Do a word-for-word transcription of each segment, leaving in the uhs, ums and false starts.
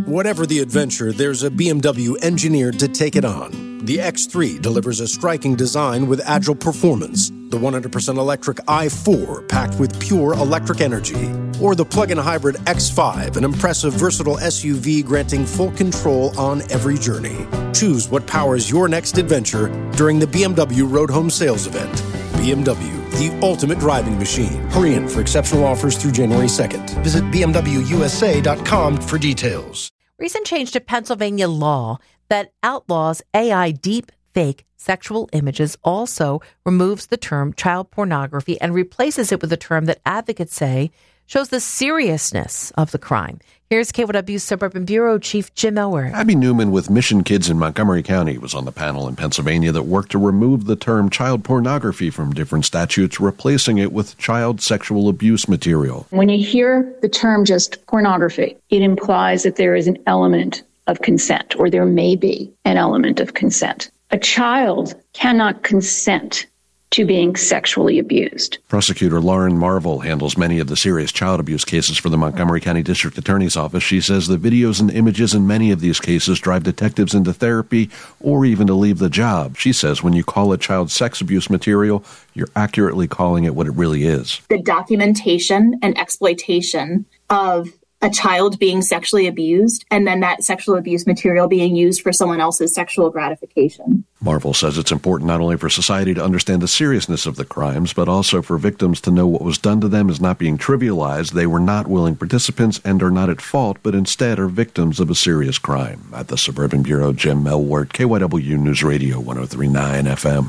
Whatever the adventure, there's a B M W engineered to take it on. The X three delivers a striking design with agile performance. The one hundred percent electric i four, packed with pure electric energy. Or the plug-in hybrid X five, an impressive, versatile S U V granting full control on every journey. Choose what powers your next adventure during the B M W Road Home Sales Event. B M W, the ultimate driving machine. Hurry in for exceptional offers through January second. Visit b m w u s a dot com for details. Recent change to Pennsylvania law that outlaws A I deep fake sexual images also removes the term child pornography and replaces it with a term that advocates say shows the seriousness of the crime. Here's K Y W Suburban Bureau Chief Jim Elwer. Abby Newman with Mission Kids in Montgomery County was on the panel in Pennsylvania that worked to remove the term child pornography from different statutes, replacing it with child sexual abuse material. When you hear the term just pornography, it implies that there is an element of consent, or there may be an element of consent. A child cannot consent to being sexually abused. Prosecutor Lauren Marvel handles many of the serious child abuse cases for the Montgomery County District Attorney's Office. She says the videos and images in many of these cases drive detectives into therapy or even to leave the job. She says when you call it child sex abuse material, you're accurately calling it what it really is. The documentation and exploitation of a child being sexually abused, and then that sexual abuse material being used for someone else's sexual gratification. Marvel says it's important not only for society to understand the seriousness of the crimes, but also for victims to know what was done to them is not being trivialized. They were not willing participants and are not at fault, but instead are victims of a serious crime. At the Suburban Bureau, Jim Melwart, K Y W News Radio, one oh three point nine F M.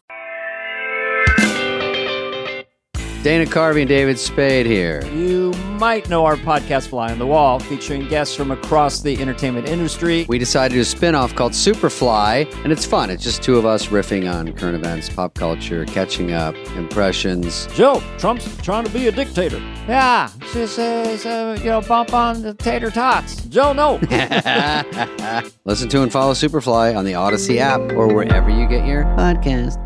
Dana Carvey and David Spade here. You might know our podcast Fly on the Wall, featuring guests from across the entertainment industry. We decided to do a spin-off called Superfly, and it's fun. It's just two of us riffing on current events, pop culture, catching up, impressions. Joe, Trump's trying to be a dictator. Yeah, just, uh, uh, you know, bump on the tater tots. Joe, no. Listen to and follow Superfly on the Odyssey app or wherever you get your podcast.